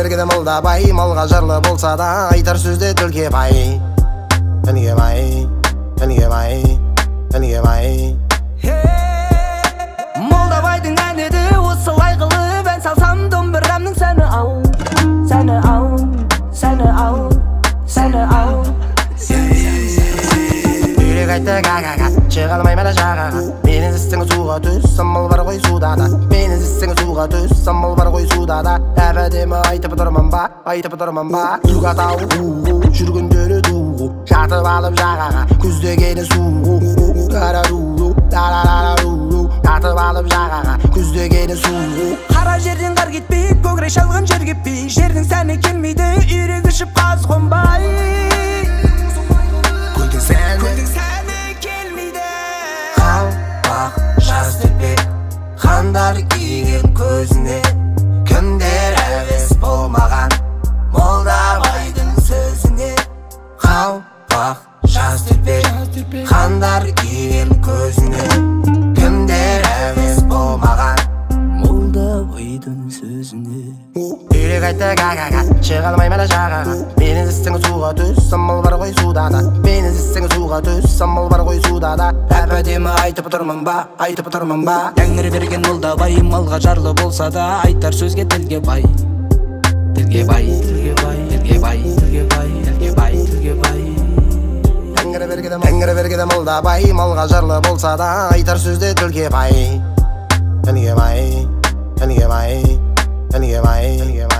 бергеде молдабай, малға жарлы болса да айтар сөзде тілге бай. Тілге бай, тілге бай, тілге бай. Молдабайдың әнеді осылай қылып ән салсам, домбырамның сәні ау, сәні ау, сәні ау, сәні ау. Үйрек айтты га-га-га, шыға алмай мәлі жағаға. Менің іздісің суға түс, самал бар ғой суда да. Менің іздісің суға түс, самал бар ғой суда да. Әп-әдемі айтып тұрмын ба, айтып тұрмын ба. Үйге атау, жүргендері ду, жатып алып жағаға, күздегені су. Қарару, тарарару, жатып алып жағаға, күздегені су. Қара жерден қар кетпей, көкірек шалған жер кетпей, жердің сәні келмейді, үйрек ішіп қаз қонбай. Көлдің сәні келмейді. Қалпақ жаз төкпек, хандар киген көзіне, кімдер әвес болмаған Молдабайдың сөзіне. Қалпақ жаз төкпек, хандар киген көзіне, кімдер әвес болмаған Молдабайдың сөзіне. Үйрек айтты га-га-га, шыға алмай мәлі жағаға. Менің іздісің суға түс, самал бар ғой суда да. Менің іздісің суға түс, самал бар ғой суда да. Әп-әдемі айтып тұрмын ба, айтып тұрмын ба. Тәңір берген молдабай, малға жарлы болса да айтар сөзге тілге бай. Тілге бай, тілге бай, тілге бай, тілге бай, тілге бай, тілге бай. Тәңір бергеде молдабай, малға жарлы болса да айтар сөзде тілге бай. Тілге бай, тілге бай, тілге бай, тілге бай.